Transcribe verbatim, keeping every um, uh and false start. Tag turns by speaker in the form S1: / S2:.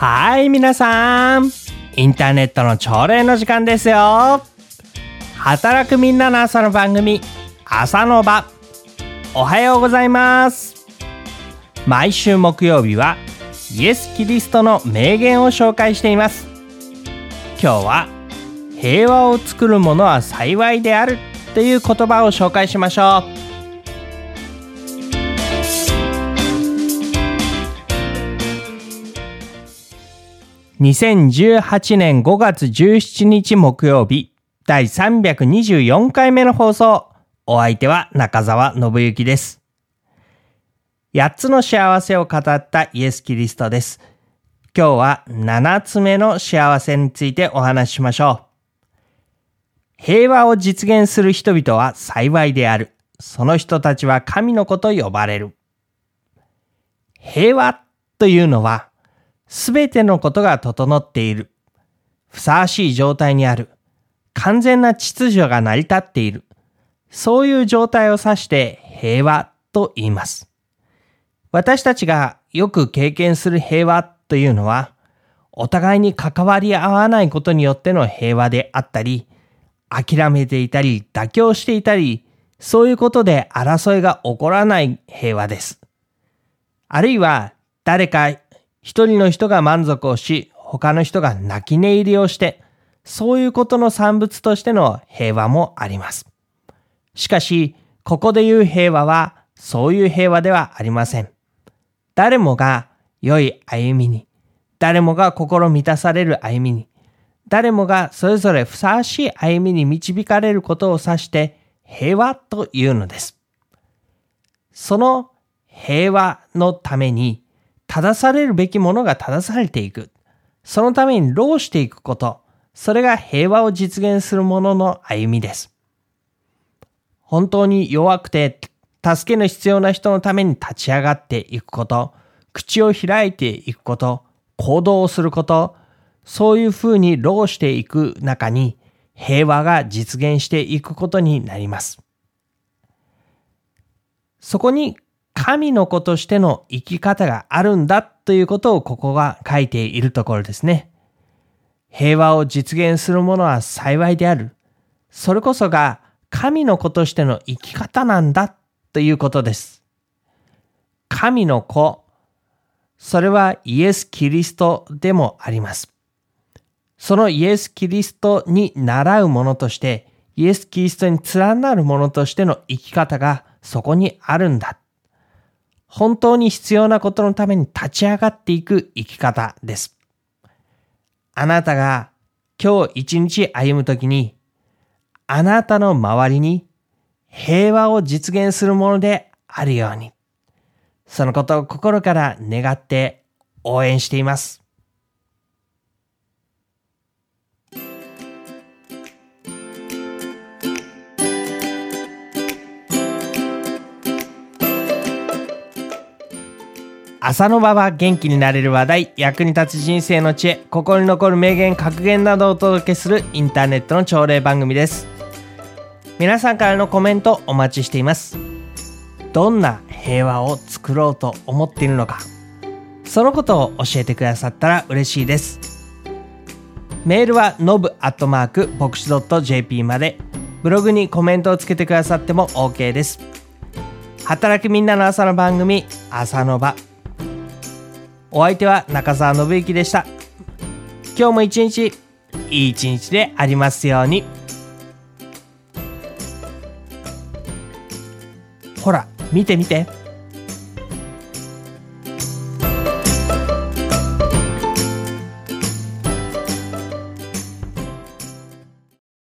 S1: はい、皆さん、インターネットの朝礼の時間ですよ。働くみんなの朝の番組、朝の場。おはようございます。毎週木曜日はイエス・キリストの名言を紹介しています。今日は平和を作るものは幸いであるという言葉を紹介しましょう。にせんじゅうはちねんごがつじゅうしちにち木曜日、だいさんびゃくにじゅうよんかいめの放送。お相手は中澤信之です。やっつの幸せを語ったイエス・キリストです。今日はななつめの幸せについてお話ししましょう。平和を実現する人々は幸いである。その人たちは神の子と呼ばれる。平和というのは、すべてのことが整っている。ふさわしい状態にある。完全な秩序が成り立っている。そういう状態を指して平和と言います。私たちがよく経験する平和というのは、お互いに関わり合わないことによっての平和であったり、諦めていたり妥協していたり、そういうことで争いが起こらない平和です。あるいは誰か一人の人が満足をし、他の人が泣き寝入りをして、そういうことの産物としての平和もあります。しかし、ここで言う平和は、そういう平和ではありません。誰もが良い歩みに、誰もが心満たされる歩みに、誰もがそれぞれふさわしい歩みに導かれることを指して平和というのです。その平和のために、正されるべきものが正されていく。そのために労していくこと。それが平和を実現するものの歩みです。本当に弱くて助けの必要な人のために立ち上がっていくこと。口を開いていくこと。行動をすること。そういうふうに労していく中に平和が実現していくことになります。そこに神の子としての生き方があるんだということをここが書いているところですね。平和を実現するものは幸いである。それこそが神の子としての生き方なんだということです。神の子、それはイエス・キリストでもあります。そのイエス・キリストに倣うものとして、イエス・キリストに連なるものとしての生き方がそこにあるんだ。本当に必要なことのために立ち上がっていく生き方です。あなたが今日一日歩むときに、あなたの周りに平和を実現するものであるように、そのことを心から願って応援しています。朝の場は元気になれる話題、役に立つ人生の知恵、心に残る名言、格言などをお届けするインターネットの朝礼番組です。皆さんからのコメントお待ちしています。どんな平和を作ろうと思っているのか、そのことを教えてくださったら嬉しいです。メールはノブアットマークボクシドットジェーピー まで、ブログにコメントをつけてくださっても OK です。働くみんなの朝の番組、朝の場。お相手は中澤信之でした。今日も一日いい一日でありますように。ほら見て見て。